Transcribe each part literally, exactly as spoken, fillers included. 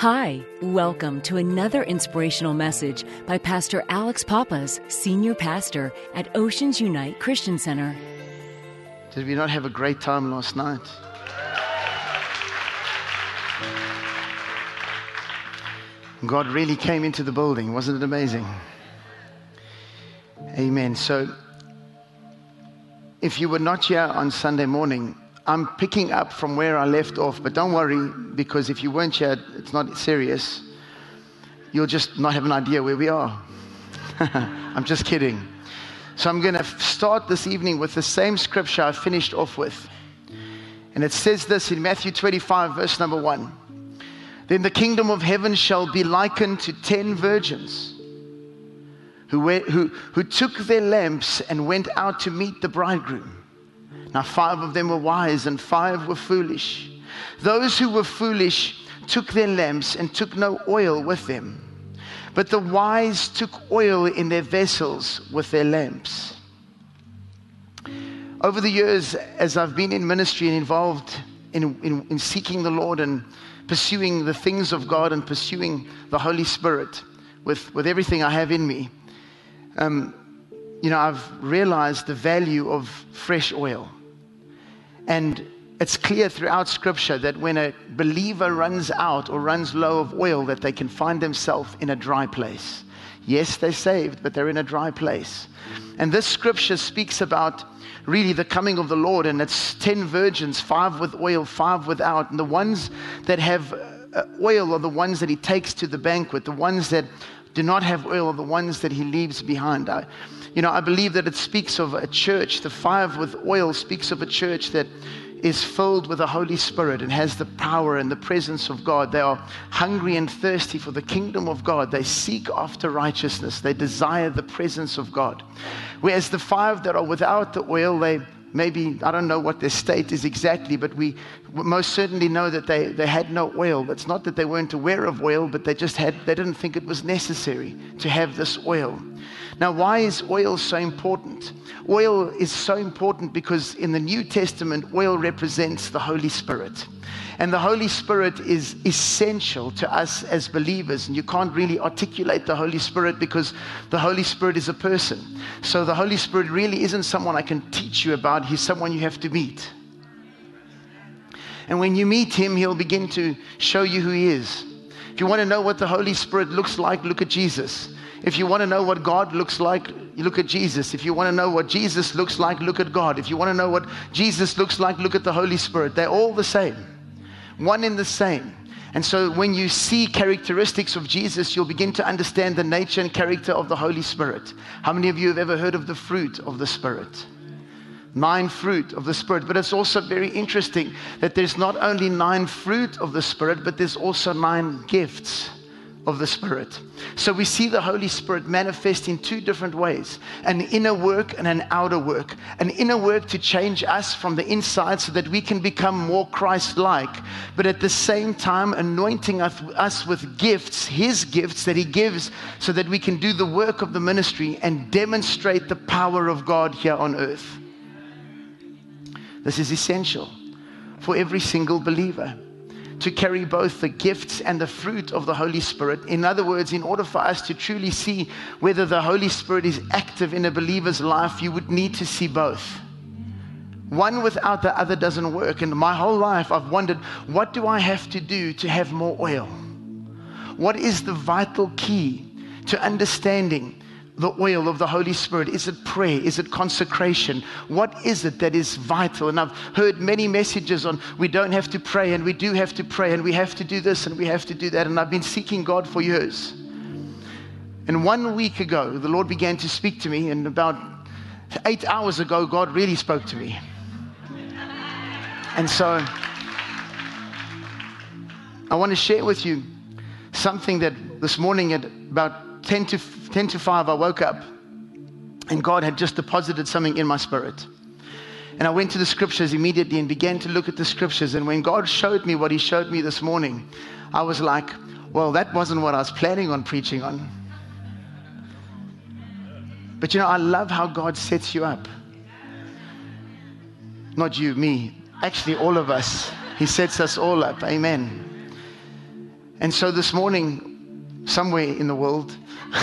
Hi, welcome to another inspirational message by Pastor Alex Pappas, Senior Pastor at Oceans Unite Christian Center. Did we not have a great time last night? God really came into the building. Wasn't it amazing? Amen. So, if you were not here on Sunday morning, I'm picking up from where I left off, but don't worry, because if you weren't here, it's not serious. You'll just not have an idea where we are. I'm just kidding. So I'm going to start this evening with the same scripture I finished off with. And it says this in Matthew twenty-five, verse number one. Then the kingdom of heaven shall be likened to ten virgins who, were, who, who took their lamps and went out to meet the bridegroom. Now five of them were wise and five were foolish. Those who were foolish took their lamps and took no oil with them. But the wise took oil in their vessels with their lamps. Over the years, as I've been in ministry and involved in, in, in seeking the Lord and pursuing the things of God and pursuing the Holy Spirit with, with everything I have in me, um, you know, I've realized the value of fresh oil. And it's clear throughout Scripture that when a believer runs out or runs low of oil, that they can find themselves in a dry place. Yes, they're saved, but they're in a dry place. And this Scripture speaks about really the coming of the Lord, and it's ten virgins, five with oil, five without. And the ones that have oil are the ones that he takes to the banquet. The ones that do not have oil are the ones that he leaves behind. I, You know, I believe that it speaks of a church. The five with oil speaks of a church that is filled with the Holy Spirit and has the power and the presence of God. They are hungry and thirsty for the kingdom of God. They seek after righteousness. They desire the presence of God. Whereas the five that are without the oil, they maybe, I don't know what their state is exactly, but we most certainly know that they, they had no oil. It's not that they weren't aware of oil, but they just had, they didn't think it was necessary to have this oil. Now, why is oil so important? Oil is so important because in the New Testament, oil represents the Holy Spirit. And the Holy Spirit is essential to us as believers. And you can't really articulate the Holy Spirit because the Holy Spirit is a person. So the Holy Spirit really isn't someone I can teach you about. He's someone you have to meet. And when you meet him, he'll begin to show you who he is. If you want to know what the Holy Spirit looks like, look at Jesus. If you want to know what God looks like, you look at Jesus. If you want to know what Jesus looks like, look at God. If you want to know what Jesus looks like, look at the Holy Spirit. They're all the same. One in the same. And so when you see characteristics of Jesus, you'll begin to understand the nature and character of the Holy Spirit. How many of you have ever heard of the fruit of the Spirit? Nine fruit of the Spirit. But it's also very interesting that there's not only nine fruit of the Spirit, but there's also nine gifts of the Spirit. So we see the Holy Spirit manifest in two different ways, an inner work and an outer work. An inner work to change us from the inside so that we can become more Christ-like, but at the same time anointing us, us with gifts, his gifts that he gives so that we can do the work of the ministry and demonstrate the power of God here on earth. This is essential for every single believer, to carry both the gifts and the fruit of the Holy Spirit. In other words, in order for us to truly see whether the Holy Spirit is active in a believer's life, you would need to see both. One without the other doesn't work. And my whole life, I've wondered, what do I have to do to have more oil? What is the vital key to understanding the oil of the Holy Spirit? Is it prayer? Is it consecration? What is it that is vital? And I've heard many messages on we don't have to pray and we do have to pray and we have to do this and we have to do that. And I've been seeking God for years. And one week ago, the Lord began to speak to me, and about eight hours ago, God really spoke to me. And so I want to share with you something that this morning at about ten to five, I woke up and God had just deposited something in my spirit. And I went to the scriptures immediately and began to look at the scriptures. And when God showed me what he showed me this morning, I was like, well, that wasn't what I was planning on preaching on. But you know, I love how God sets you up. Not you, me. Actually, all of us. He sets us all up. Amen. And so this morning, somewhere in the world,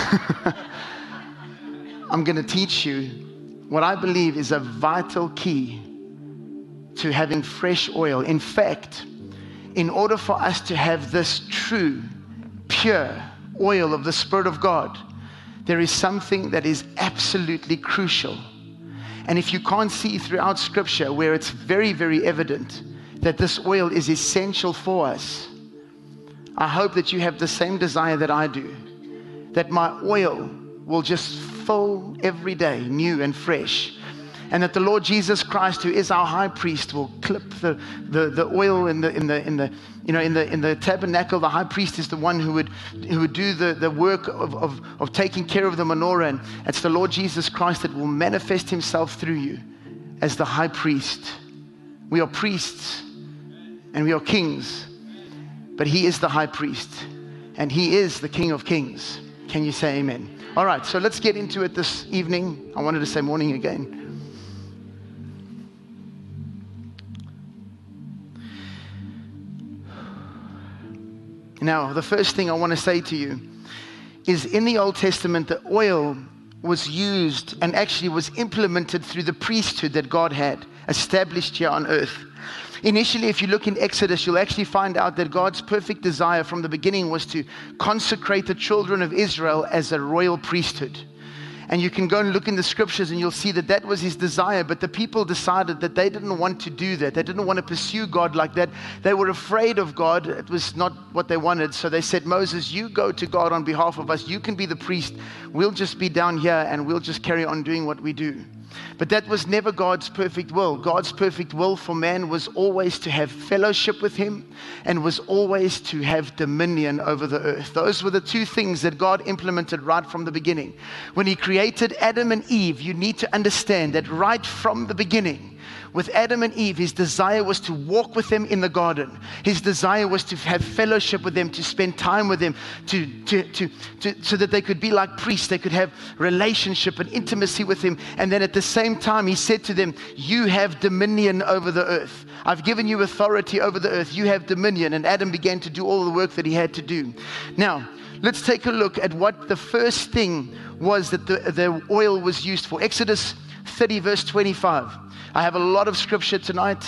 I'm going to teach you what I believe is a vital key to having fresh oil. In fact, in order for us to have this true, pure oil of the Spirit of God, there is something that is absolutely crucial. And if you can't see throughout Scripture where it's very, very evident that this oil is essential for us, I hope that you have the same desire that I do, that my oil will just fill every day new and fresh, and that the Lord Jesus Christ, who is our high priest, will clip the, the, the oil in the in the in the you know in the in the tabernacle. The high priest is the one who would who would do the, the work of, of, of taking care of the menorah, and it's the Lord Jesus Christ that will manifest himself through you as the high priest. We are priests and we are kings, but he is the high priest and he is the King of Kings. Can you say amen? All right, so let's get into it this evening. I wanted to say morning again. Now, the first thing I want to say to you is in the Old Testament, the oil was used and actually was implemented through the priesthood that God had established here on earth. Initially, if you look in Exodus, you'll actually find out that God's perfect desire from the beginning was to consecrate the children of Israel as a royal priesthood. And you can go and look in the scriptures and you'll see that that was his desire. But the people decided that they didn't want to do that. They didn't want to pursue God like that. They were afraid of God. It was not what they wanted. So they said, Moses, you go to God on behalf of us. You can be the priest. We'll just be down here and we'll just carry on doing what we do. But that was never God's perfect will. God's perfect will for man was always to have fellowship with him and was always to have dominion over the earth. Those were the two things that God implemented right from the beginning. When he created Adam and Eve, you need to understand that right from the beginning, with Adam and Eve, his desire was to walk with them in the garden. His desire was to have fellowship with them, to spend time with them, to, to, to, to, so that they could be like priests. They could have relationship and intimacy with him. And then at the same time, he said to them, you have dominion over the earth. I've given you authority over the earth. You have dominion. And Adam began to do all the work that he had to do. Now, let's take a look at what the first thing was that the, the oil was used for. Exodus thirty, verse twenty-five. I have a lot of scripture tonight.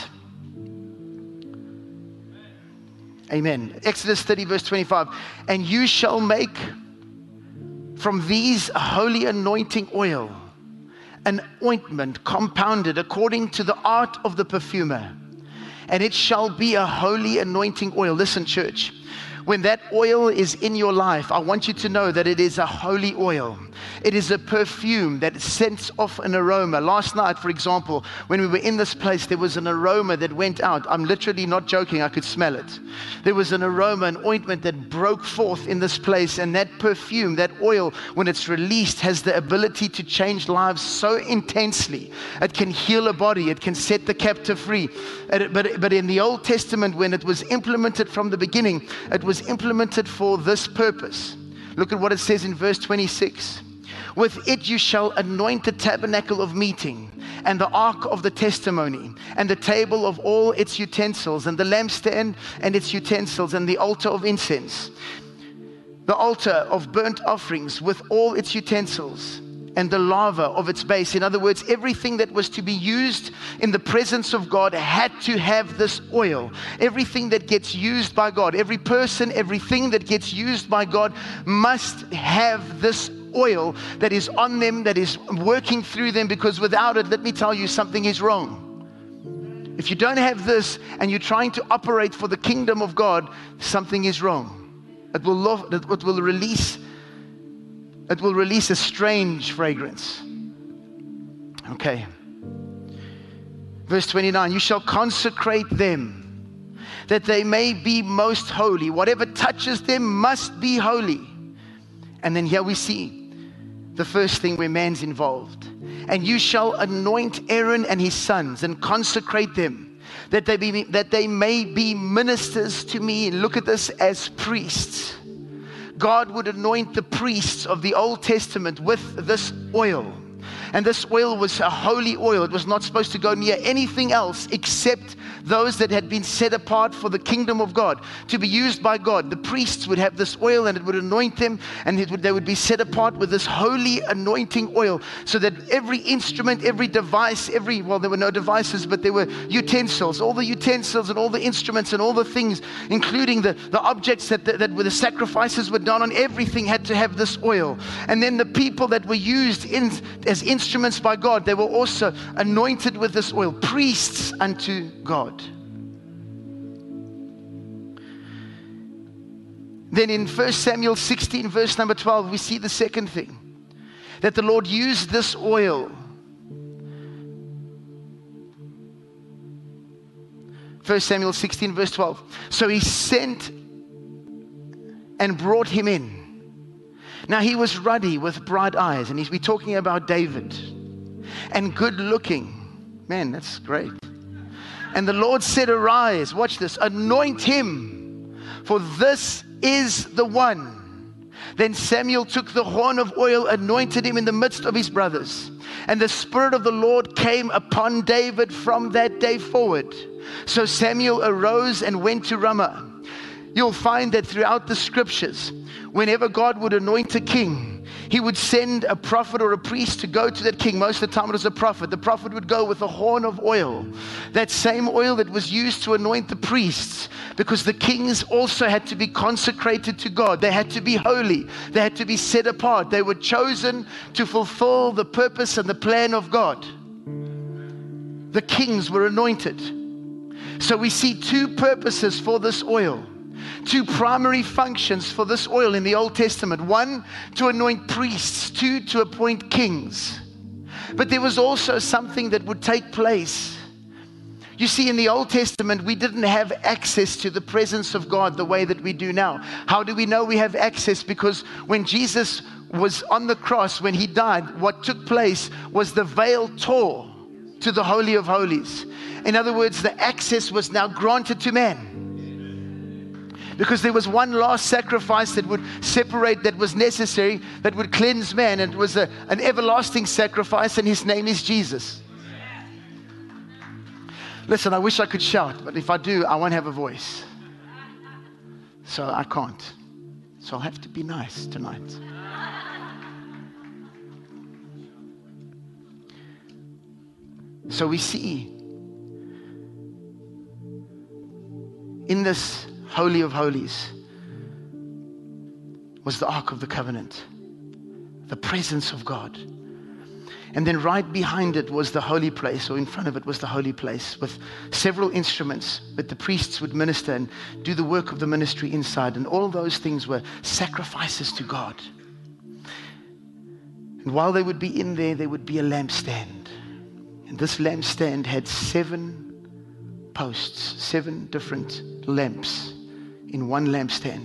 Amen. Exodus thirty, verse twenty-five. And you shall make from these a holy anointing oil, an ointment compounded according to the art of the perfumer. And it shall be a holy anointing oil. Listen, church. When that oil is in your life, I want you to know that it is a holy oil. It is a perfume that sends off an aroma. Last night, for example, when we were in this place, there was an aroma that went out. I'm literally not joking. I could smell it. There was an aroma, an ointment that broke forth in this place. And that perfume, that oil, when it's released, has the ability to change lives so intensely. It can heal a body. It can set the captive free. But, but in the Old Testament, when it was implemented from the beginning, it was was implemented for this purpose. Look at what it says in verse twenty-six. With it you shall anoint the tabernacle of meeting, and the ark of the testimony, and the table of all its utensils, and the lampstand and its utensils, and the altar of incense, the altar of burnt offerings with all its utensils, and the lava of its base. In other words, everything that was to be used in the presence of God had to have this oil. Everything that gets used by God, every person, everything that gets used by God must have this oil that is on them, that is working through them, because without it, let me tell you, something is wrong. If you don't have this and you're trying to operate for the kingdom of God, something is wrong. It will, love, it will release It will release a strange fragrance. Okay. Verse twenty-nine, you shall consecrate them, that they may be most holy. Whatever touches them must be holy. And then here we see the first thing where man's involved. And you shall anoint Aaron and his sons and consecrate them, that they be, that they may be ministers to me. Look at this, as priests. God would anoint the priests of the Old Testament with this oil. And this oil was a holy oil. It was not supposed to go near anything else except those that had been set apart for the kingdom of God, to be used by God. The priests would have this oil and it would anoint them, and it would, they would be set apart with this holy anointing oil, so that every instrument, every device, every, well, there were no devices, but there were utensils, all the utensils and all the instruments and all the things, including the, the objects that, that, that were the sacrifices were done on, everything had to have this oil. And then the people that were used in, as instruments by God, they were also anointed with this oil, priests unto God. Then in First Samuel sixteen, verse number twelve, we see the second thing, that the Lord used this oil. First Samuel sixteen, verse twelve. So he sent and brought him in. Now he was ruddy with bright eyes, and he's we're talking about David, and good looking. Man, that's great. And the Lord said, arise, watch this, anoint him, for this is the one. Then Samuel took the horn of oil, anointed him in the midst of his brothers. And the Spirit of the Lord came upon David from that day forward. So Samuel arose and went to Ramah. You'll find that throughout the scriptures, whenever God would anoint a king, he would send a prophet or a priest to go to that king. Most of the time it was a prophet. The prophet would go with a horn of oil, that same oil that was used to anoint the priests, because the kings also had to be consecrated to God. They had to be holy. They had to be set apart. They were chosen to fulfill the purpose and the plan of God. The kings were anointed. So we see two purposes for this oil. Two primary functions for this oil in the Old Testament. One, to anoint priests. Two, to appoint kings. But there was also something that would take place. You see, in the Old Testament, we didn't have access to the presence of God the way that we do now. How do we know we have access? Because when Jesus was on the cross, when he died, what took place was the veil tore to the Holy of Holies. In other words, the access was now granted to man. Because there was one last sacrifice that would separate, that was necessary, that would cleanse man. And it was a, an everlasting sacrifice, and his name is Jesus. Listen, I wish I could shout, but if I do, I won't have a voice. So I can't. So I'll have to be nice tonight. So we see in this Holy of Holies was the Ark of the Covenant, the presence of God. And then right behind it was the holy place, or in front of it was the holy place, with several instruments that the priests would minister and do the work of the ministry inside. And all those things were sacrifices to God. And while they would be in there, there would be a lampstand. And this lampstand had seven posts, seven different lamps in one lampstand.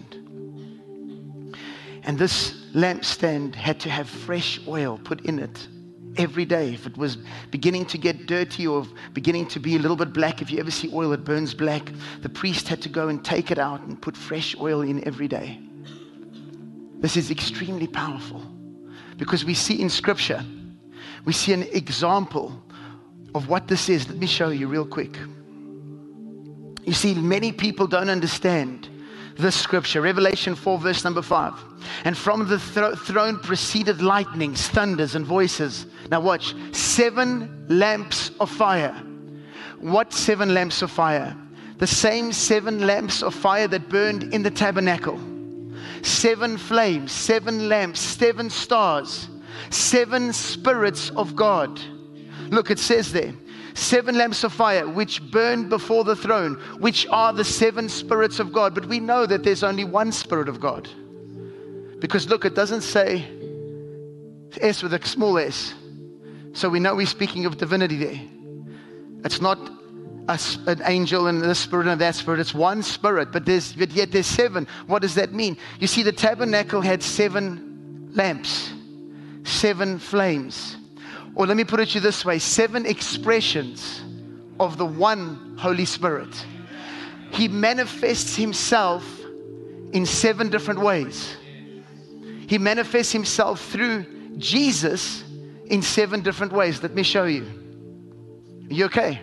And this lampstand had to have fresh oil put in it every day. If it was beginning to get dirty or beginning to be a little bit black, if you ever see oil that burns black, the priest had to go and take it out and put fresh oil in every day. This is extremely powerful, because we see in Scripture, we see an example of what this is. Let me show you real quick. You see, many people don't understand this scripture. Revelation four, verse number five. And from the thro- throne proceeded lightnings, thunders, and voices. Now watch. Seven lamps of fire. What seven lamps of fire? The same seven lamps of fire that burned in the tabernacle. Seven flames, seven lamps, seven stars, seven spirits of God. Look, it says there, seven lamps of fire which burned before the throne, which are the seven spirits of God. But we know that there's only one Spirit of God. Because look, it doesn't say S with a small s. So we know we're speaking of divinity there. It's not a, an angel and this spirit and that spirit. It's one Spirit, but there's but yet there's seven. What does that mean? You see, the tabernacle had seven lamps, seven flames. Or let me put it to you this way, seven expressions of the one Holy Spirit. He manifests himself in seven different ways. He manifests himself through Jesus in seven different ways. Let me show you. Are you okay?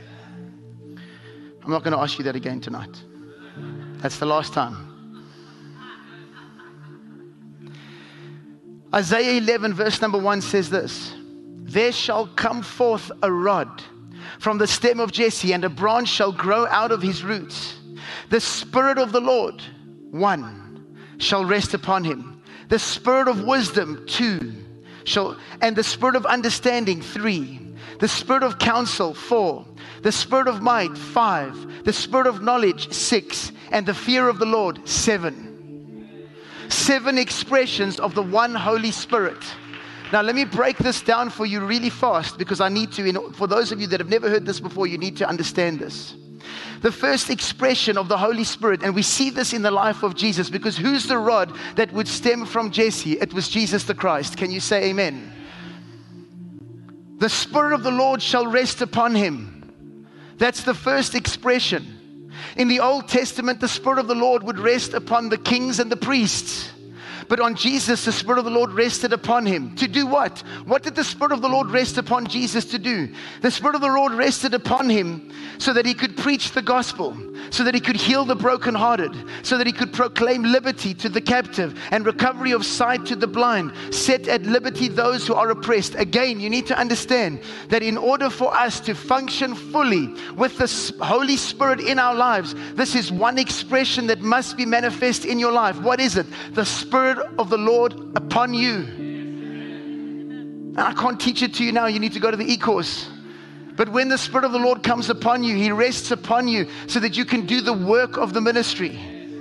I'm not going to ask you that again tonight. That's the last time. Isaiah eleven verse number one says this: there shall come forth a rod from the stem of Jesse, and a branch shall grow out of his roots. The Spirit of the Lord, one, shall rest upon him. The Spirit of wisdom, two, shall, and the Spirit of understanding, three. The Spirit of counsel, four. The Spirit of might, five. The Spirit of knowledge, six. And the fear of the Lord, seven. Seven expressions of the one Holy Spirit. Now let me break this down for you really fast, because I need to, you know, for those of you that have never heard this before, you need to understand this. The first expression of the Holy Spirit, and we see this in the life of Jesus, because who's the rod that would stem from Jesse? It was Jesus the Christ. Can you say amen? The Spirit of the Lord shall rest upon him. That's the first expression. In the Old Testament, the Spirit of the Lord would rest upon the kings and the priests. But on Jesus, the Spirit of the Lord rested upon him. To do what? What did the Spirit of the Lord rest upon Jesus to do? The Spirit of the Lord rested upon him so that he could preach the gospel, so that he could heal the brokenhearted, so that he could proclaim liberty to the captive and recovery of sight to the blind, set at liberty those who are oppressed. Again, you need to understand that in order for us to function fully with the Holy Spirit in our lives, this is one expression that must be manifest in your life. What is it? The Spirit of the Lord upon you. And I can't teach it to you now. You need to go to the e-course. But when the Spirit of the Lord comes upon you, he rests upon you so that you can do the work of the ministry.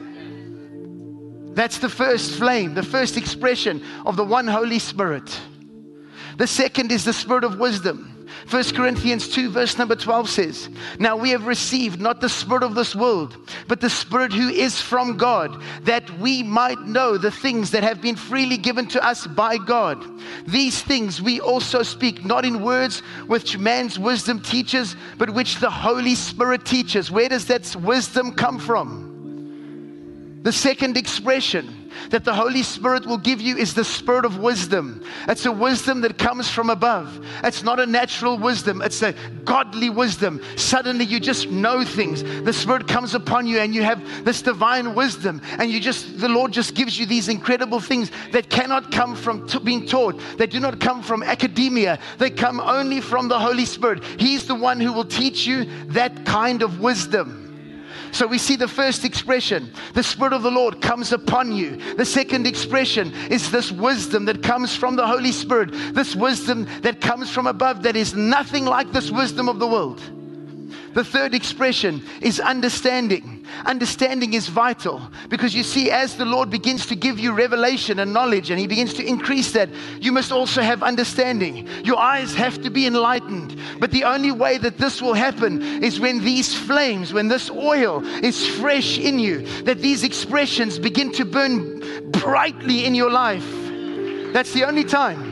That's the first flame, the first expression of the one Holy Spirit. The second is the Spirit of wisdom. First Corinthians two verse number twelve says, now we have received not the spirit of this world, but the Spirit who is from God, that we might know the things that have been freely given to us by God. These things we also speak, not in words which man's wisdom teaches, but which the Holy Spirit teaches. Where does that wisdom come from? The second expression that the Holy Spirit will give you is the Spirit of wisdom. It's a wisdom that comes from above. It's not a natural wisdom. It's a godly wisdom. Suddenly you just know things. The Spirit comes upon you and you have this divine wisdom, and you just, the Lord just gives you these incredible things that cannot come from t- being taught. They do not come from academia. They come only from the Holy Spirit. He's the one who will teach you that kind of wisdom. So we see the first expression, the Spirit of the Lord comes upon you. The second expression is this wisdom that comes from the Holy Spirit, this wisdom that comes from above that is nothing like this wisdom of the world. The third expression is understanding. Understanding is vital, because you see, as the Lord begins to give you revelation and knowledge, and he begins to increase that, you must also have understanding. Your eyes have to be enlightened. But the only way that this will happen is when these flames, when this oil is fresh in you, that these expressions begin to burn brightly in your life. That's the only time.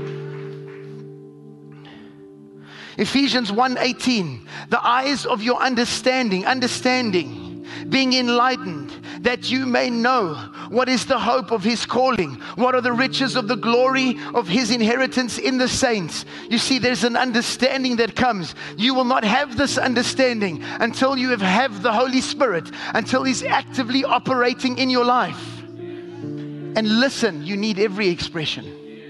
Ephesians one eighteen, the eyes of your understanding, understanding, being enlightened, that you may know what is the hope of his calling, what are the riches of the glory of his inheritance in the saints. You see, there's an understanding that comes. You will not have this understanding until you have, have the Holy Spirit, until he's actively operating in your life. And listen, you need every expression.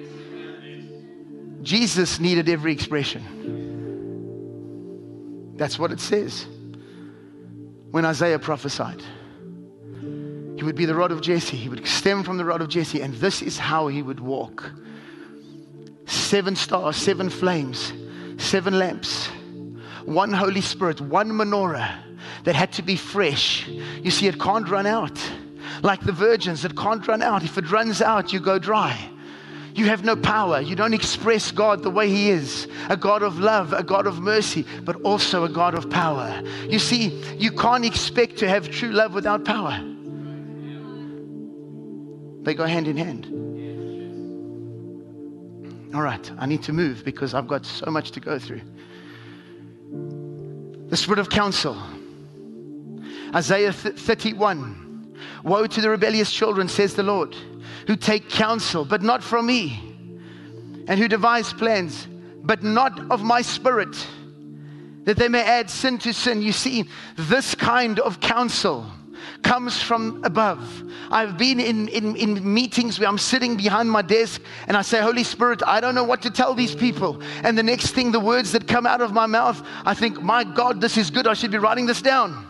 Jesus needed every expression. That's what it says when Isaiah prophesied. He would be the rod of Jesse. He would stem from the rod of Jesse, and this is how he would walk. Seven stars, seven flames, seven lamps, one Holy Spirit, one menorah that had to be fresh. You see, it can't run out. Like the virgins, it can't run out. If it runs out, you go dry. You have no power. You don't express God the way he is. A God of love, a God of mercy, but also a God of power. You see, you can't expect to have true love without power. They go hand in hand. All right, I need to move because I've got so much to go through. The Spirit of counsel. Isaiah thirty-one. Woe to the rebellious children, says the Lord, who take counsel, but not from me, and who devise plans, but not of my Spirit, that they may add sin to sin. You see, this kind of counsel comes from above. I've been in, in, in meetings where I'm sitting behind my desk and I say, Holy Spirit, I don't know what to tell these people. And the next thing, the words that come out of my mouth, I think, my God, this is good. I should be writing this down.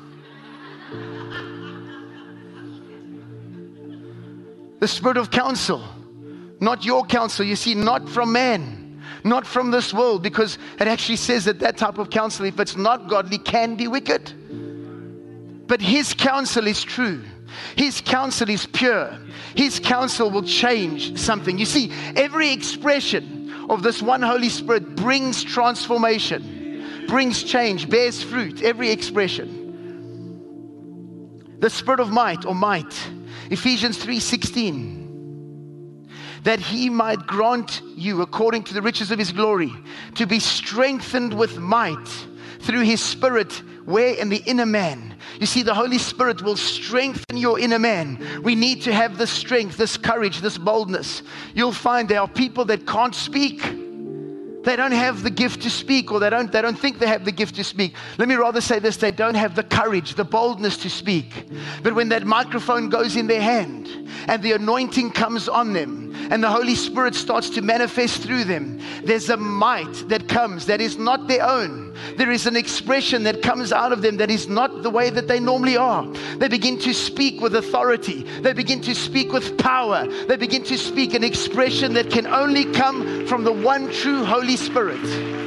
The spirit of counsel, not your counsel. You see, not from man, not from this world, because it actually says that that type of counsel, if it's not godly, can be wicked. But his counsel is true. His counsel is pure. His counsel will change something. You see, every expression of this one Holy Spirit brings transformation, brings change, bears fruit, every expression. The spirit of might or might, Ephesians three sixteen, that he might grant you, according to the riches of his glory, to be strengthened with might through his Spirit, where in the inner man. You see, the Holy Spirit will strengthen your inner man. We need to have this strength, this courage, this boldness. You'll find there are people that can't speak. They don't have the gift to speak, or they don't, they don't think they have the gift to speak. Let me rather say this, they don't have the courage, the boldness to speak. But when that microphone goes in their hand and the anointing comes on them and the Holy Spirit starts to manifest through them, there's a might that comes that is not their own. There is an expression that comes out of them that is not the way that they normally are. They begin to speak with authority. They begin to speak with power. They begin to speak an expression that can only come from the one true Holy Spirit.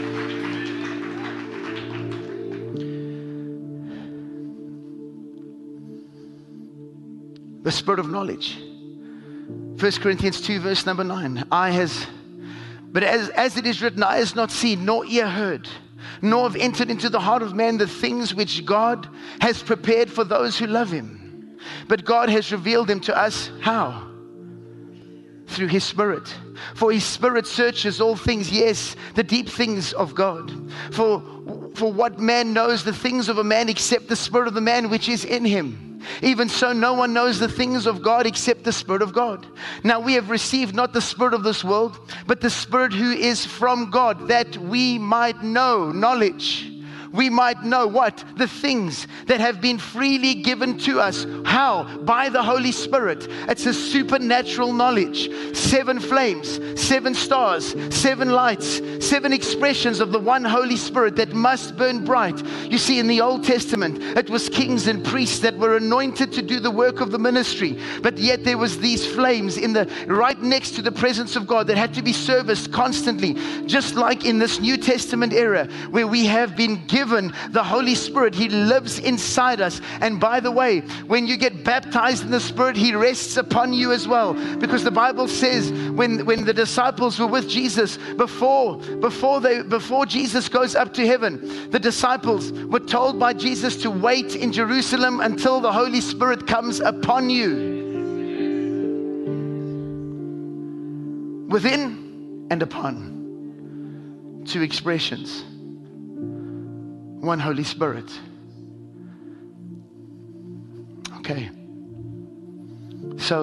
The spirit of knowledge. First Corinthians two verse number nine. Eye has, but as, as it is written, eye has not seen, nor ear heard, nor have entered into the heart of man the things which God has prepared for those who love him. But God has revealed them to us, how? Through his Spirit. For his Spirit searches all things, yes, the deep things of God. For, for what man knows the things of a man except the spirit of the man which is in him? Even so, no one knows the things of God except the Spirit of God. Now we have received not the spirit of this world, but the Spirit who is from God, that we might know knowledge. We might know what? The things that have been freely given to us. How? By the Holy Spirit. It's a supernatural knowledge. Seven flames, seven stars, seven lights, seven expressions of the one Holy Spirit that must burn bright. You see, in the Old Testament, it was kings and priests that were anointed to do the work of the ministry. But yet there was these flames in the right next to the presence of God that had to be serviced constantly. Just like in this New Testament era, where we have been given Given the Holy Spirit. He lives inside us. And by the way, when you get baptized in the Spirit, he rests upon you as well. Because the Bible says when, when the disciples were with Jesus, before, before, they, before Jesus goes up to heaven, the disciples were told by Jesus to wait in Jerusalem until the Holy Spirit comes upon you. Within and upon. Two expressions. One Holy Spirit. Okay. So,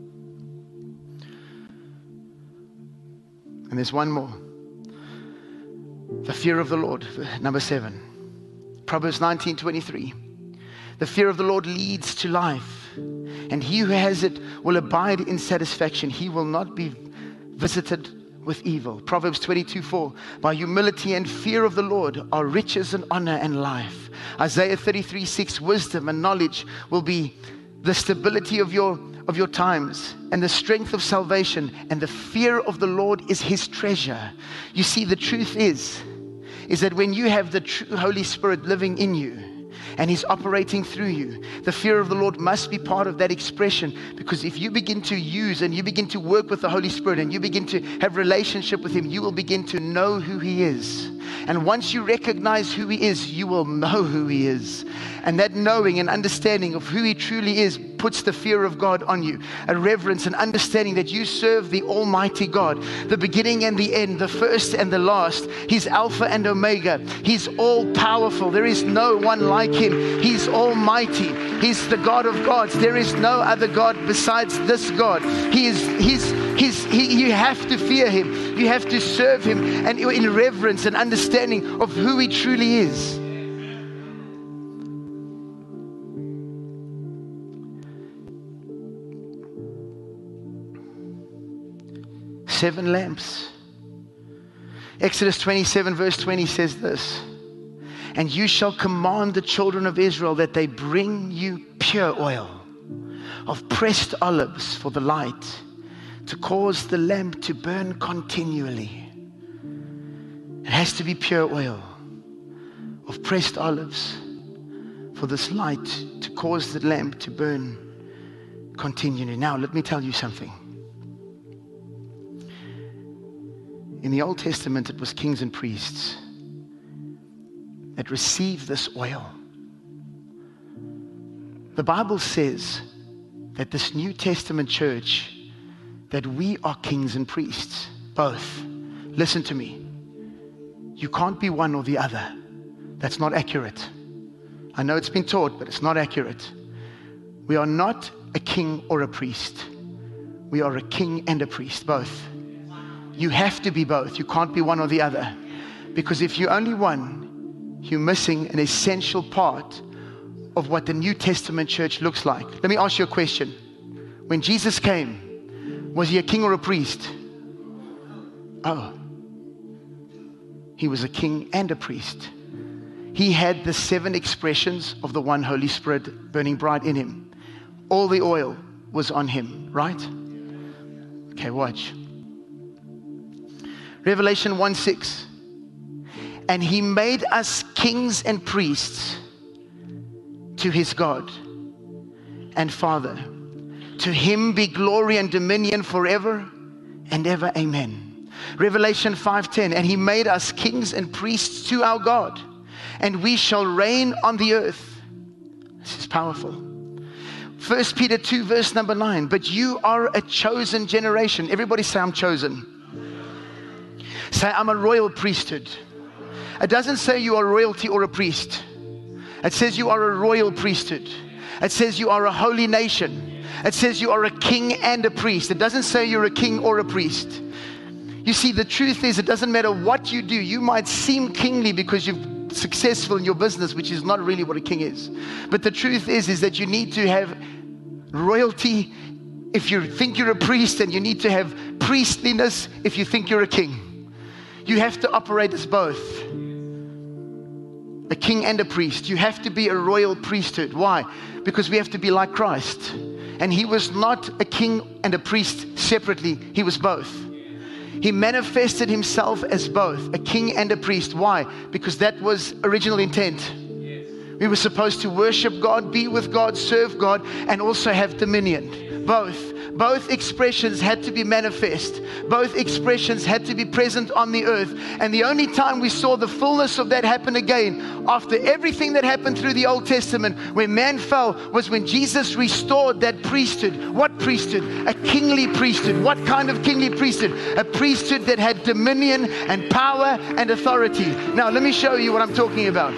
and there's one more. The fear of the Lord, number seven. Proverbs nineteen twenty-three. The fear of the Lord leads to life, and he who has it will abide in satisfaction. He will not be visited with evil. Proverbs twenty-two four. By humility and fear of the Lord are riches and honor and life. Isaiah thirty-three six. Wisdom and knowledge will be the stability of your of your times and the strength of salvation, and the fear of the Lord is his treasure. You see, the truth is is that when you have the true Holy Spirit living in you and he's operating through you, the fear of the Lord must be part of that expression. Because if you begin to use and you begin to work with the Holy Spirit and you begin to have relationship with him, you will begin to know who he is. And once you recognize who he is, you will know who he is. And that knowing and understanding of who he truly is it puts the fear of God on you, a reverence, an understanding that you serve the Almighty God, the beginning and the end, the first and the last. He's Alpha and Omega. He's all powerful. There is no one like him. He's almighty. He's the God of gods. There is no other God besides this God. He is, he's, he's, he, you have to fear him. You have to serve him, and in reverence and understanding of who he truly is. Seven lamps. Exodus twenty-seven verse twenty says this: and you shall command the children of Israel that they bring you pure oil of pressed olives for the light, to cause the lamp to burn continually. It has to be pure oil of pressed olives for this light to cause the lamp to burn continually. Now, let me tell you something. In the Old Testament, it was kings and priests that received this oil. The Bible says that this New Testament church, that we are kings and priests, both. Listen to me. You can't be one or the other. That's not accurate. I know it's been taught, but it's not accurate. We are not a king or a priest. We are a king and a priest, both. You have to be both. You can't be one or the other. Because if you're only one, you're missing an essential part of what the New Testament church looks like. Let me ask you a question. When Jesus came, was he a king or a priest? Oh. He was a king and a priest. He had the seven expressions of the one Holy Spirit burning bright in him. All the oil was on him, right? Okay, watch. Revelation one six. And he made us kings and priests to his God and Father. To him be glory and dominion forever and ever. Amen. Revelation five ten. And he made us kings and priests to our God, and we shall reign on the earth. This is powerful. First Peter two verse number nine. But you are a chosen generation. Everybody say, I'm chosen. Say, I'm a royal priesthood. It doesn't say you are royalty or a priest. It says you are a royal priesthood. It says you are a holy nation. It says you are a king and a priest. It doesn't say you're a king or a priest. You see, the truth is, it doesn't matter what you do. You might seem kingly because you're successful in your business, which is not really what a king is. But the truth is, is that you need to have royalty if you think you're a priest, and you need to have priestliness if you think you're a king. You have to operate as both. A king and a priest. You have to be a royal priesthood. Why? Because we have to be like Christ. And he was not a king and a priest separately. He was both. He manifested himself as both, a king and a priest. Why? Because that was original intent. We were supposed to worship God, be with God, serve God, and also have dominion. Both. Both expressions had to be manifest. Both expressions had to be present on the earth. And the only time we saw the fullness of that happen again, after everything that happened through the Old Testament, when man fell, was when Jesus restored that priesthood. What priesthood? A kingly priesthood. What kind of kingly priesthood? A priesthood that had dominion and power and authority. Now, let me show you what I'm talking about.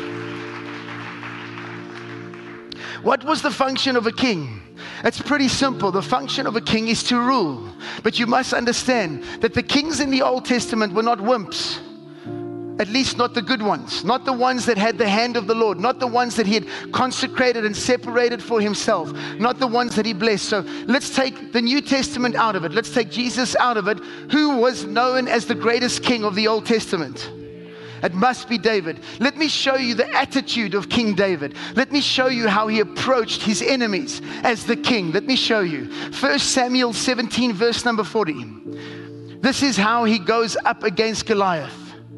What was the function of a king? It's pretty simple. The function of a king is to rule. But you must understand that the kings in the Old Testament were not wimps. At least not the good ones. Not the ones that had the hand of the Lord. Not the ones that he had consecrated and separated for himself. Not the ones that he blessed. So let's take the New Testament out of it. Let's take Jesus out of it. Who was known as the greatest king of the Old Testament? It must be David. Let me show you the attitude of King David. Let me show you how he approached his enemies as the king. Let me show you. First Samuel seventeen verse number forty. This is how he goes up against Goliath.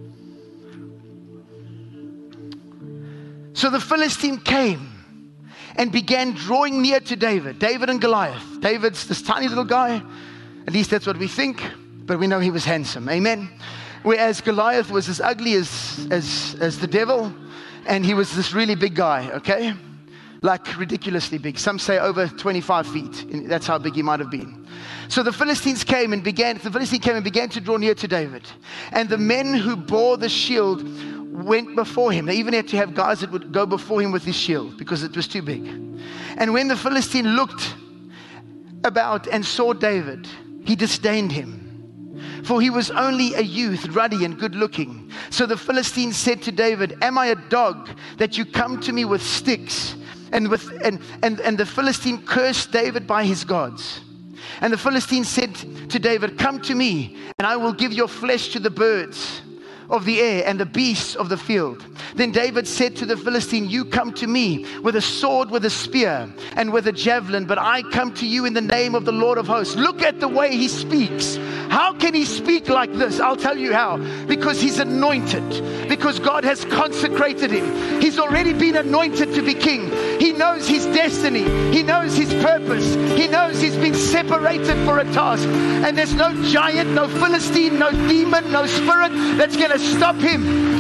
So the Philistine came and began drawing near to David. David and Goliath. David's this tiny little guy. At least that's what we think. But we know he was handsome. Amen. Whereas Goliath was as ugly as, as, as the devil, and he was this really big guy, okay? like ridiculously big. Some say over twenty-five feet. That's how big he might have been. So the Philistines came and began, the Philistine came and began to draw near to David. And the men who bore the shield went before him. They even had to have guys that would go before him with his shield because it was too big. And when the Philistine looked about and saw David, he disdained him, for he was only a youth, ruddy and good looking. So the Philistine said to David, am I a dog that you come to me with sticks? And, with, and, and, and the Philistine cursed David by his gods. And the Philistine said to David, come to me, and I will give your flesh to the birds of the air and the beasts of the field. Then David said to the Philistine, you come to me with a sword, with a spear, and with a javelin, but I come to you in the name of the Lord of hosts. Look at the way he speaks. How can he speak like this? I'll tell you how. Because he's anointed. Because God has consecrated him. He's already been anointed to be king. He knows his destiny. He knows his purpose. He knows he's been separated for a task. And there's no giant, no Philistine, no demon, no spirit that's going to stop him.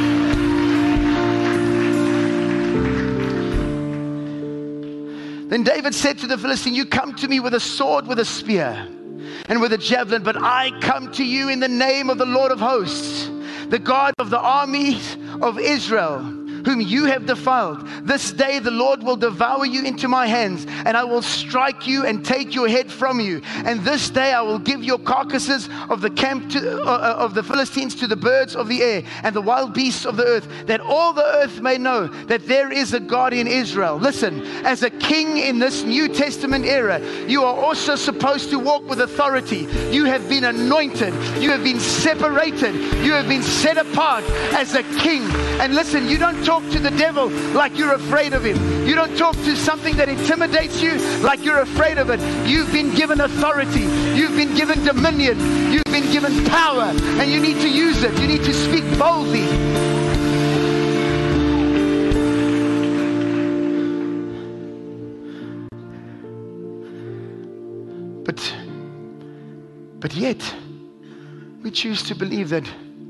Then David said to the Philistine, you come to me with a sword, with a spear, and with a javelin, but I come to you in the name of the Lord of hosts, the God of the armies of Israel, whom you have defiled. This day the Lord will devour you into my hands, and I will strike you and take your head from you. And this day I will give your carcasses of the camp to, uh, of the Philistines to the birds of the air and the wild beasts of the earth, that all the earth may know that there is a God in Israel. Listen, as a king in this New Testament era, you are also supposed to walk with authority. You have been anointed. You have been separated. You have been set apart as a king. And listen, you don't talk to the devil like you're afraid of him. You don't talk to something that intimidates you like you're afraid of it. You've been given authority. You've been given dominion. You've been given power, and you need to use it. You need to speak boldly. But, but yet, we choose to believe that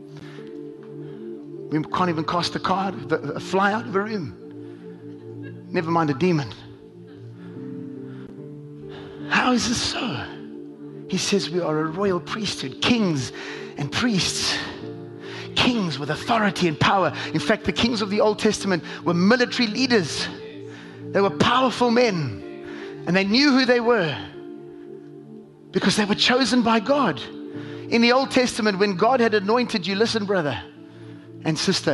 we can't even cast a card, a fly out of a room. Never mind a demon. How is this so? He says we are a royal priesthood, kings and priests. Kings with authority and power. In fact, the kings of the Old Testament were military leaders. They were powerful men. And they knew who they were because they were chosen by God. In the Old Testament, when God had anointed you, listen, brother and sister,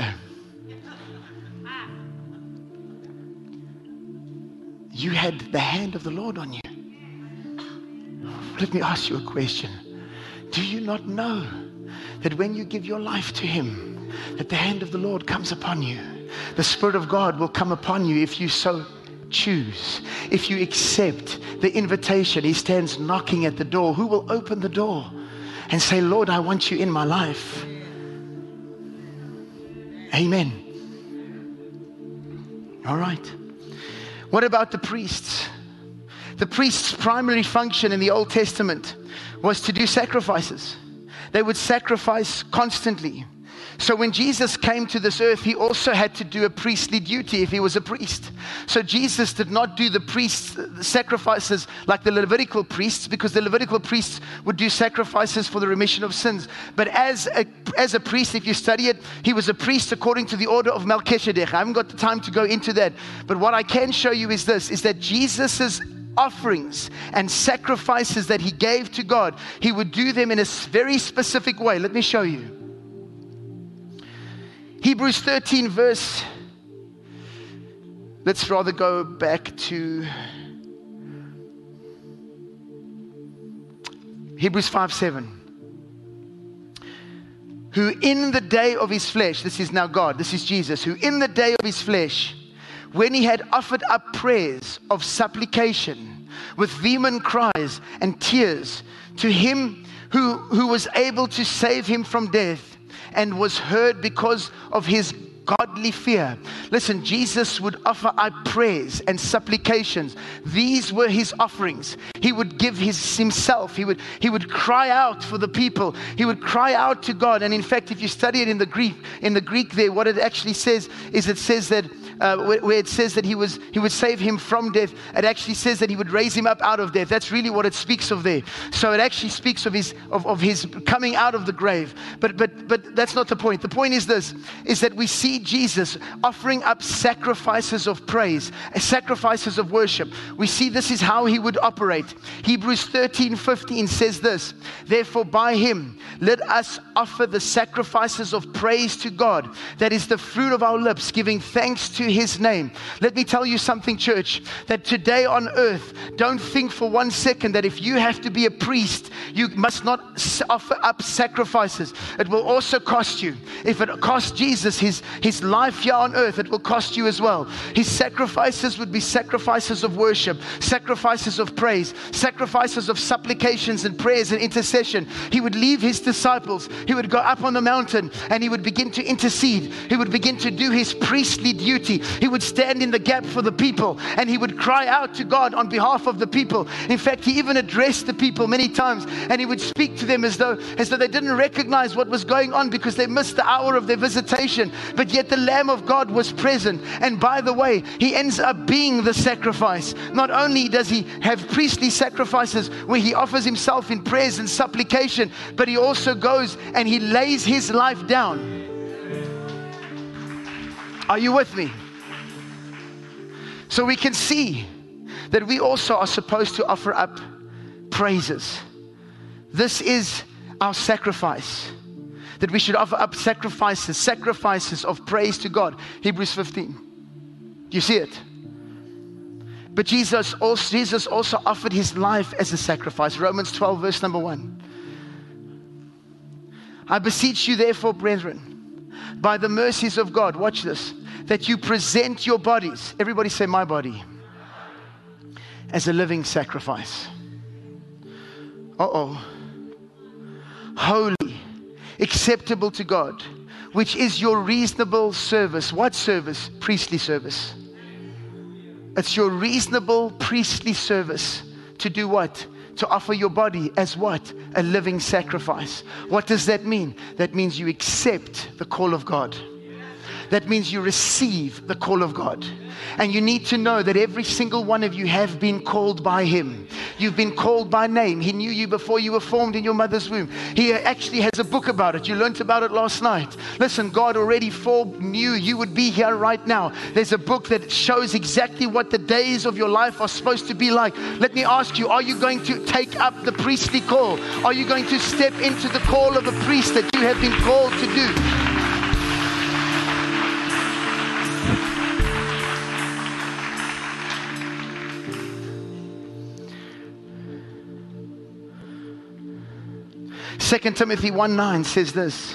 you had the hand of the Lord on you. Let me ask you a question. Do you not know that when you give your life to him, that the hand of the Lord comes upon you? The Spirit of God will come upon you if you so choose. If you accept the invitation, he stands knocking at the door. Who will open the door and say, Lord, I want you in my life? Amen. All right. What about the priests? The priests' primary function in the Old Testament was to do sacrifices. They would sacrifice constantly. So when Jesus came to this earth, he also had to do a priestly duty if he was a priest. So Jesus did not do the priests' sacrifices like the Levitical priests, because the Levitical priests would do sacrifices for the remission of sins. But as a, as a priest, if you study it, he was a priest according to the order of Melchizedek. I haven't got the time to go into that. But what I can show you is this, is that Jesus's offerings and sacrifices that he gave to God, he would do them in a very specific way. Let me show you. Hebrews thirteen verse, let's rather go back to Hebrews five seven. Who in the day of his flesh, this is now God, this is Jesus, who in the day of his flesh, when he had offered up prayers of supplication with vehement cries and tears to him who, who was able to save him from death, and was heard because of his godly godly fear. Listen, Jesus would offer up prayers and supplications. These were his offerings. He would give his himself. He would, he would cry out for the people. He would cry out to God. And in fact, if you study it in the Greek, in the Greek there, what it actually says is it says that uh, where, where it says that he was he would save him from death, it actually says that he would raise him up out of death. That's really what it speaks of there. So it actually speaks of his of, of his coming out of the grave. But but but that's not the point. The point is this, is that we see Jesus offering up sacrifices of praise, sacrifices of worship. We see this is how he would operate. Hebrews thirteen fifteen says this, therefore by him let us offer the sacrifices of praise to God. That is the fruit of our lips, giving thanks to his name. Let me tell you something, church, that today on earth, don't think for one second that if you have to be a priest, you must not offer up sacrifices. It will also cost you. If it cost Jesus his, his life here on earth, it will cost you as well. His sacrifices would be sacrifices of worship, sacrifices of praise, sacrifices of supplications and prayers and intercession. He would leave his disciples. He would go up on the mountain and he would begin to intercede. He would begin to do his priestly duty. He would stand in the gap for the people and he would cry out to God on behalf of the people. In fact, he even addressed the people many times and he would speak to them as though, as though they didn't recognize what was going on because they missed the hour of their visitation. But yet the Lamb of God was present. And by the way, he ends up being the sacrifice. Not only does he have priestly sacrifices where he offers himself in prayers and supplication, but he also goes and he lays his life down. Are you with me? So we can see that we also are supposed to offer up praises. This is our sacrifice. That we should offer up sacrifices, sacrifices of praise to God. Hebrews fifteen. Do you see it? But Jesus also, Jesus also offered his life as a sacrifice. Romans twelve verse number one. I beseech you therefore, brethren, by the mercies of God, watch this, that you present your bodies, everybody say my body, as a living sacrifice. Uh-oh. Holy, acceptable to God, which is your reasonable service. What service? Priestly service. It's your reasonable priestly service to do what? To offer your body as what? A living sacrifice. What does that mean? That means you accept the call of God. That means you receive the call of God. And you need to know that every single one of you have been called by him. You've been called by name. He knew you before you were formed in your mother's womb. He actually has a book about it. You learned about it last night. Listen, God already foreknew you would be here right now. There's a book that shows exactly what the days of your life are supposed to be like. Let me ask you, are you going to take up the priestly call? Are you going to step into the call of a priest that you have been called to do? Second Timothy one nine says this,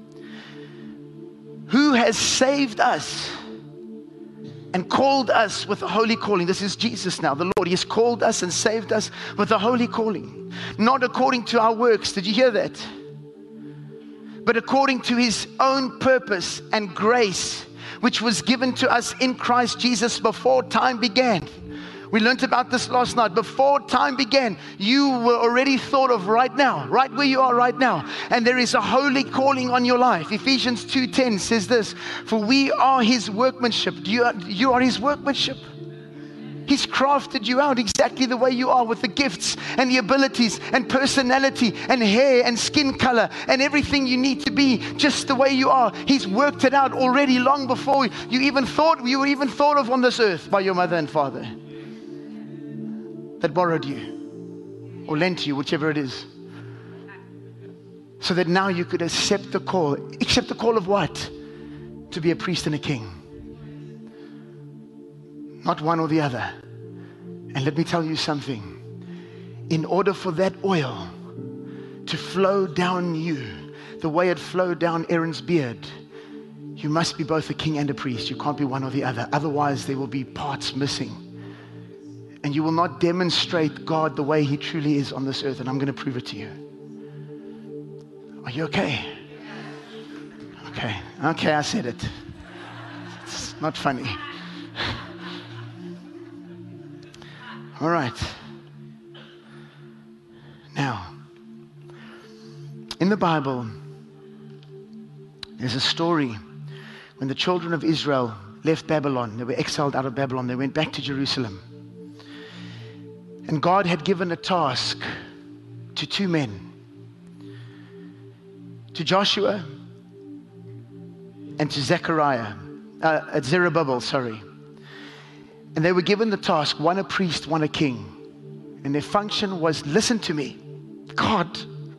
who has saved us and called us with a holy calling. This is Jesus now, the Lord. He has called us and saved us with a holy calling, not according to our works. Did you hear that? But according to his own purpose and grace, which was given to us in Christ Jesus before time began. We learned about this last night. Before time began, you were already thought of right now, right where you are right now. And there is a holy calling on your life. Ephesians two ten says this, for we are his workmanship. You are, you are his workmanship. He's crafted you out exactly the way you are, with the gifts and the abilities and personality and hair and skin color and everything you need to be just the way you are. He's worked it out already long before you even thought, you were even thought of on this earth by your mother and father that borrowed you or lent you, whichever it is. So that now you could accept the call. Accept the call of what? To be a priest and a king. Not one or the other. And let me tell you something. In order for that oil to flow down you, the way it flowed down Aaron's beard, you must be both a king and a priest. You can't be one or the other. Otherwise, there will be parts missing. And you will not demonstrate God the way he truly is on this earth. And I'm going to prove it to you. Are you okay? Okay. Okay, I said it. not funny. All right. Now, in the Bible, there's a story when the children of Israel left Babylon. They were exiled out of Babylon. They went back to Jerusalem. And God had given a task to two men, to Joshua and to Zechariah, uh, at Zerubbabel, sorry. And they were given the task, one a priest, one a king. And their function was, listen to me, God.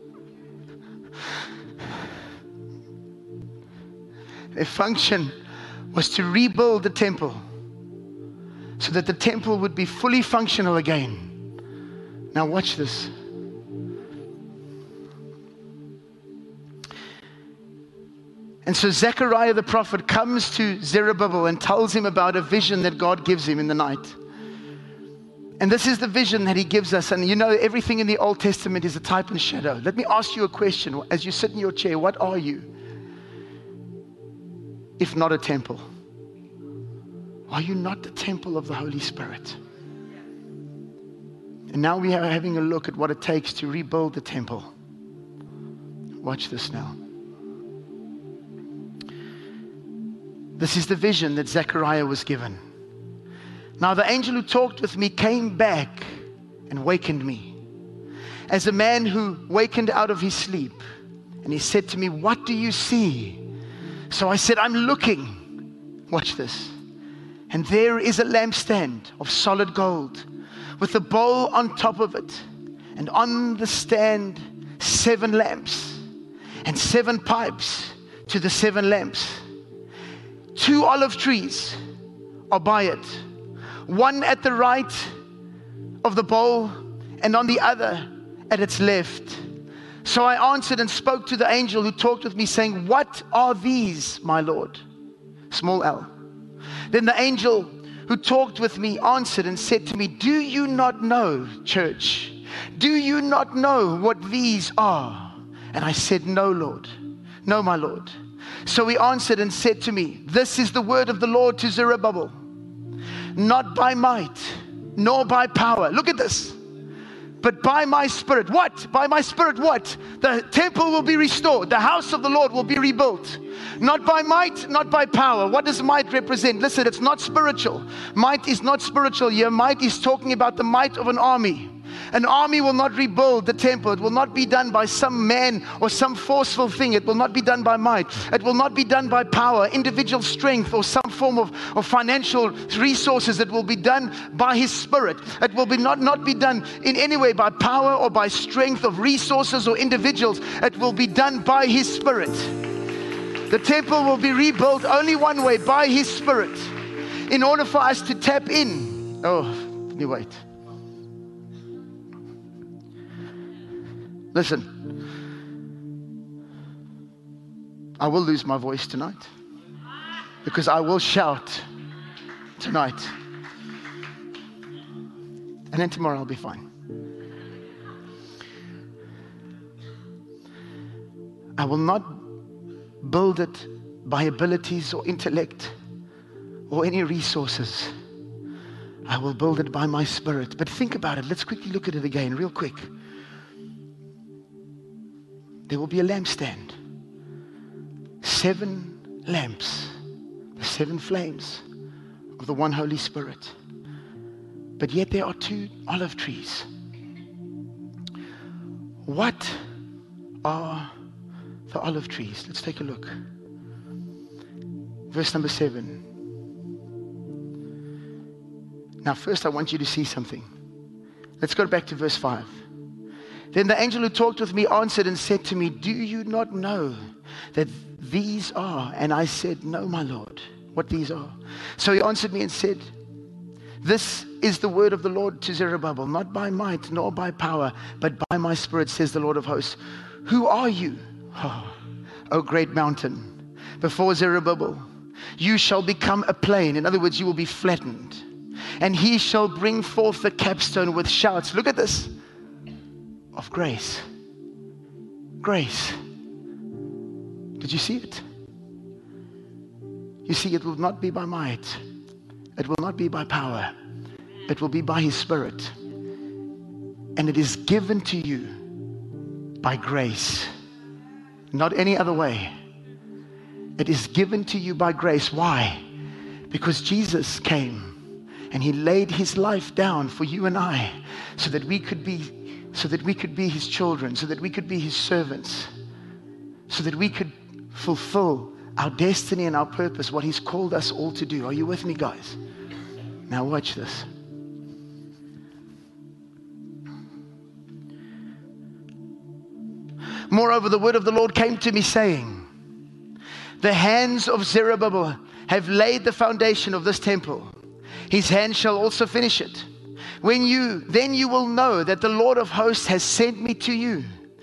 Their function was to rebuild the temple so that the temple would be fully functional again. Now watch this. And so Zechariah the prophet comes to Zerubbabel and tells him about a vision that God gives him in the night. And this is the vision that he gives us. And you know, everything in the Old Testament is a type and shadow. Let me ask you a question. As you sit in your chair, what are you, if not a temple? Are you not the temple of the Holy Spirit? And now we are having a look at what it takes to rebuild the temple. Watch this now. This is the vision that Zechariah was given. Now the angel who talked with me came back and wakened me, as a man who wakened out of his sleep. And he said to me, what do you see? So I said, I'm looking. Watch this. And there is a lampstand of solid gold with a bowl on top of it. And on the stand, seven lamps and seven pipes to the seven lamps. Two olive trees are by it, one at the right of the bowl and on the other at its left. So I answered and spoke to the angel who talked with me, saying, what are these, my Lord? Small l. Then the angel who talked with me answered and said to me, do you not know, church? Do you not know what these are? And I said, no, Lord. No, my Lord. So he answered and said to me, this is the word of the Lord to Zerubbabel. Not by might, nor by power. Look at this. But by my spirit. What? By my spirit what? The temple will be restored. The house of the Lord will be rebuilt. Not by might, not by power. What does might represent? Listen, it's not spiritual. Might is not spiritual here. Might is talking about the might of an army. An army will not rebuild the temple. It will not be done by some man or some forceful thing. It will not be done by might. It will not be done by power, individual strength, or some form of, of financial resources. It will be done by His Spirit. It will be not, not be done in any way by power or by strength of resources or individuals. It will be done by His Spirit. The temple will be rebuilt only one way, by His Spirit. In order for us to tap in. Oh, let me wait. Listen, I will lose my voice tonight because I will shout tonight. And then tomorrow I'll be fine. I will not build it by abilities or intellect or any resources. I will build it by my Spirit. But think about it. Let's quickly look at it again, real quick. There will be a lampstand. Seven lamps. The seven flames of the one Holy Spirit. But yet there are two olive trees. What are the olive trees? Let's take a look. Verse number seven. Now first I want you to see something. Let's go back to verse five. Then the angel who talked with me answered and said to me, do you not know that these are? And I said, no, my Lord, what these are. So he answered me and said, this is the word of the Lord to Zerubbabel, not by might nor by power, but by my Spirit, says the Lord of hosts. Who are you, oh, O great mountain? Before Zerubbabel, you shall become a plain. In other words, you will be flattened. And he shall bring forth the capstone with shouts. Look at this. Of grace. Grace. Did you see it? You see, it will not be by might. It will not be by power. It will be by His Spirit. And it is given to you by grace. Not any other way. It is given to you by grace. Why? Because Jesus came and He laid His life down for you and I, so that we could be, so that we could be His children, so that we could be His servants, so that we could fulfill our destiny and our purpose, what He's called us all to do. Are you with me, guys? Now watch this. Moreover, the word of the Lord came to me, saying, the hands of Zerubbabel have laid the foundation of this temple. His hands shall also finish it. When you, then you will know that the Lord of hosts has sent me to you.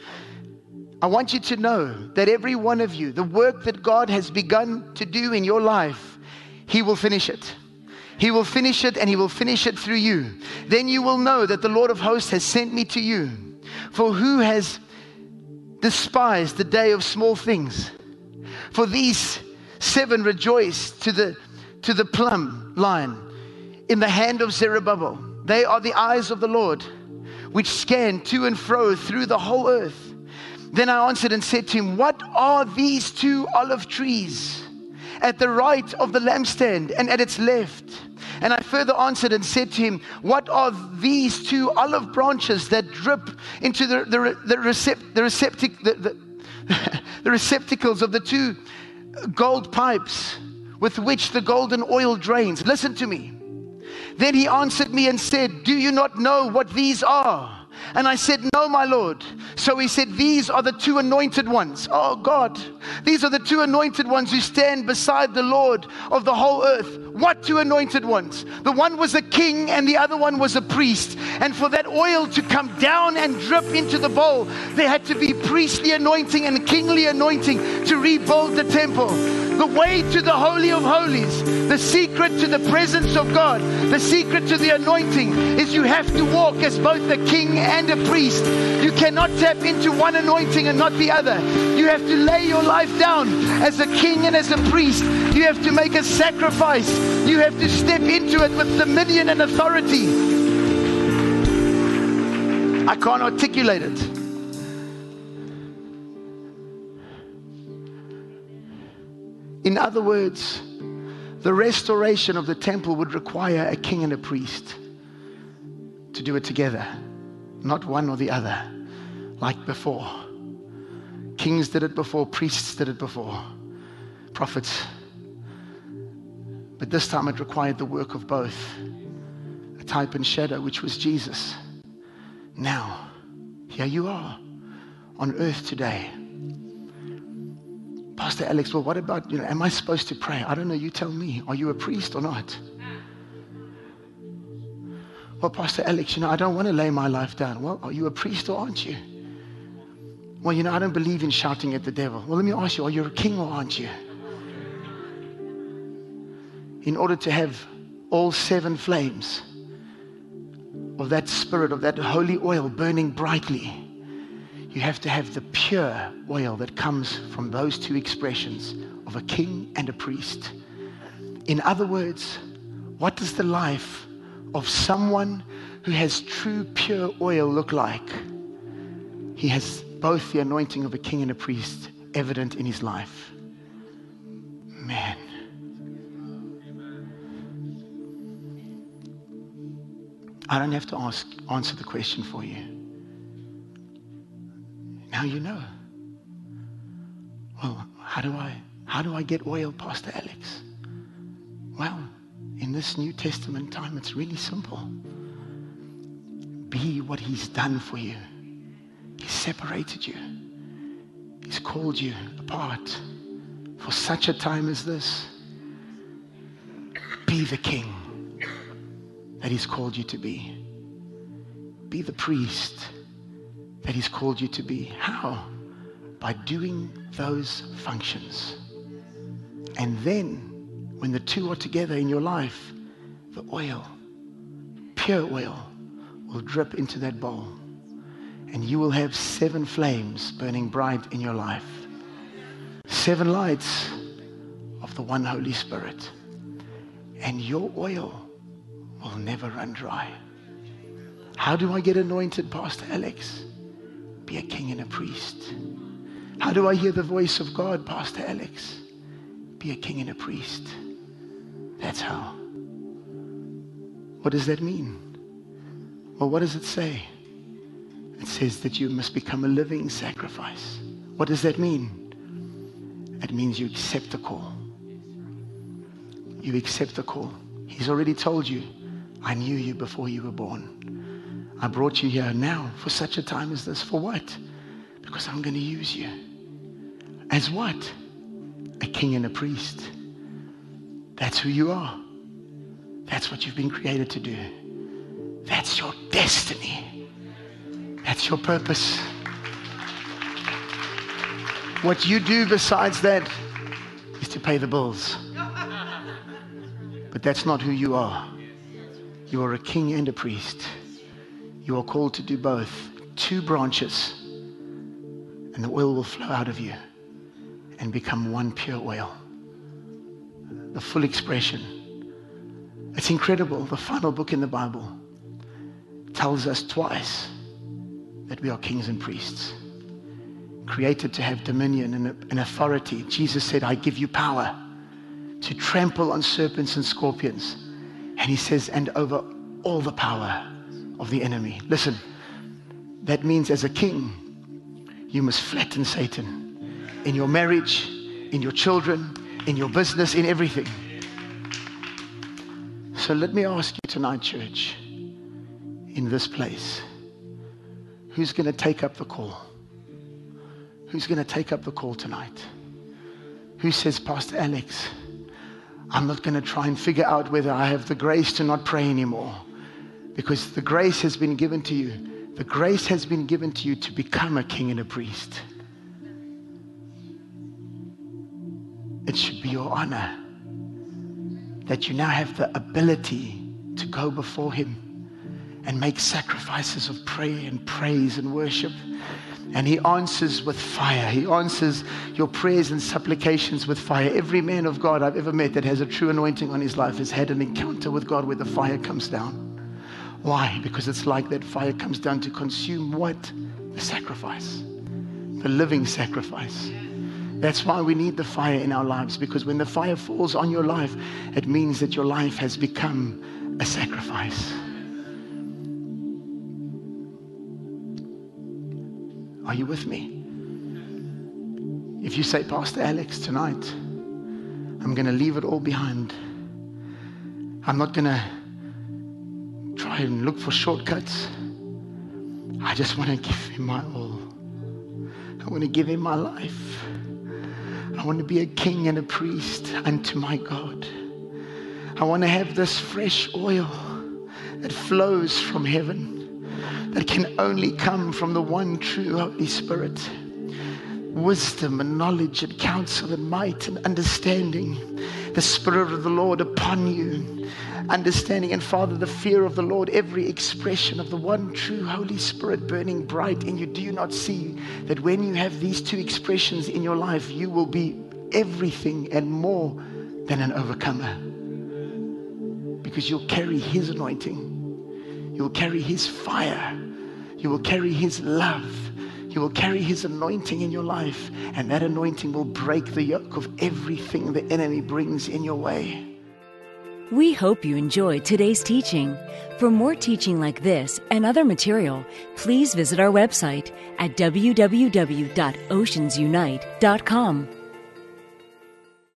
I want you to know that every one of you, the work that God has begun to do in your life, He will finish it. He will finish it, and He will finish it through you. Then you will know that the Lord of hosts has sent me to you. For who has despised the day of small things? For these seven rejoice to the to the plumb line in the hand of Zerubbabel. They are the eyes of the Lord, which scan to and fro through the whole earth. Then I answered and said to him, what are these two olive trees at the right of the lampstand and at its left? And I further answered and said to him, what are these two olive branches that drip into the the the, recept, the, receptic, the, the, the receptacles of the two gold pipes with which the golden oil drains? Listen to me. Then he answered me and said, do you not know what these are? And I said, no, my Lord. So he said, these are the two anointed ones. Oh God, these are the two anointed ones who stand beside the Lord of the whole earth. What two anointed ones? The one was a king and the other one was a priest. And for that oil to come down and drip into the bowl, there had to be priestly anointing and kingly anointing to rebuild the temple. The way to the Holy of Holies, the secret to the presence of God, the secret to the anointing is you have to walk as both a king and a priest. You cannot tap into one anointing and not the other. You have to lay your life down as a king and as a priest. You have to make a sacrifice. You have to step into it with dominion and authority. I can't articulate it. In other words, the restoration of the temple would require a king and a priest to do it together, not one or the other, like before. Kings did it before, priests did it before, prophets. But this time it required the work of both, a type and shadow, which was Jesus. Now, here you are on earth today. Pastor Alex, well, what about, you know, am I supposed to pray? I don't know, you tell me. Are you a priest or not? Well, Pastor Alex, you know, I don't want to lay my life down. Well, are you a priest or aren't you? Well, you know, I don't believe in shouting at the devil. Well, let me ask you, are you a king or aren't you? In order to have all seven flames of that spirit, of that holy oil burning brightly, you have to have the pure oil that comes from those two expressions of a king and a priest. In other words, what does the life of someone who has true pure oil look like? He has both the anointing of a king and a priest evident in his life. Man. I don't have to ask, answer the question for you. Now you know. Well, how do I how do I get oil, Pastor Alex? Well, in this New Testament time, it's really simple. Be what He's done for you. He's separated you. He's called you apart for such a time as this. Be the king that He's called you to be. Be the priest that He's called you to be. How? By doing those functions. And then, when the two are together in your life, the oil, pure oil, will drip into that bowl. And you will have seven flames burning bright in your life. Seven lights of of the one Holy Spirit. And your oil will never run dry. How do I get anointed, Pastor Alex? Be a king and a priest. How do I hear the voice of God, Pastor Alex? Be a king and a priest. That's how. What does that mean? Well, what does it say? It says that you must become a living sacrifice. What does that mean? It means you accept the call. You accept the call. He's already told you, I knew you before you were born. I brought you here now for such a time as this. For what? Because I'm going to use you. As what? A king and a priest. That's who you are. That's what you've been created to do. That's your destiny. That's your purpose. What you do besides that is to pay the bills. But that's not who you are. You are a king and a priest. You are called to do both. Two branches, and the oil will flow out of you and become one pure oil. The full expression. It's incredible. The final book in the Bible tells us twice that we are kings and priests, created to have dominion and, and authority. Jesus said, I give you power to trample on serpents and scorpions. And he says, and over all the power of the enemy. Listen, that means as a king, you must flatten Satan in your marriage, in your children, in your business, in everything. So let me ask you tonight, church, in this place, who's going to take up the call? Who's going to take up the call tonight? Who says, Pastor Alex, I'm not going to try and figure out whether I have the grace to not pray anymore, because the grace has been given to you. The grace has been given to you to become a king and a priest. It should be your honor that you now have the ability to go before him and make sacrifices of prayer and praise and worship. And he answers with fire. He answers your prayers and supplications with fire. Every man of God I've ever met that has a true anointing on his life has had an encounter with God where the fire comes down. Why? Because it's like that fire comes down to consume what? The sacrifice. The living sacrifice. That's why we need the fire in our lives, because when the fire falls on your life, it means that your life has become a sacrifice. Are you with me? If you say, Pastor Alex, tonight, I'm going to leave it all behind. I'm not going to try and look for shortcuts. I just want to give him my all. I want to give him my life. I want to be a king and a priest unto my God. I want to have this fresh oil that flows from heaven, that can only come from the one true Holy Spirit. Wisdom and knowledge and counsel and might and understanding. The Spirit of the Lord upon you. Understanding and, Father, the fear of the Lord. Every expression of the one true Holy Spirit burning bright in you. Do you not see that when you have these two expressions in your life, you will be everything and more than an overcomer? Because you'll carry his anointing. You'll carry his fire. You will carry his love. You will carry his anointing in your life, and that anointing will break the yoke of everything the enemy brings in your way. We hope you enjoyed today's teaching. For more teaching like this and other material, please visit our website at w w w dot oceans unite dot com.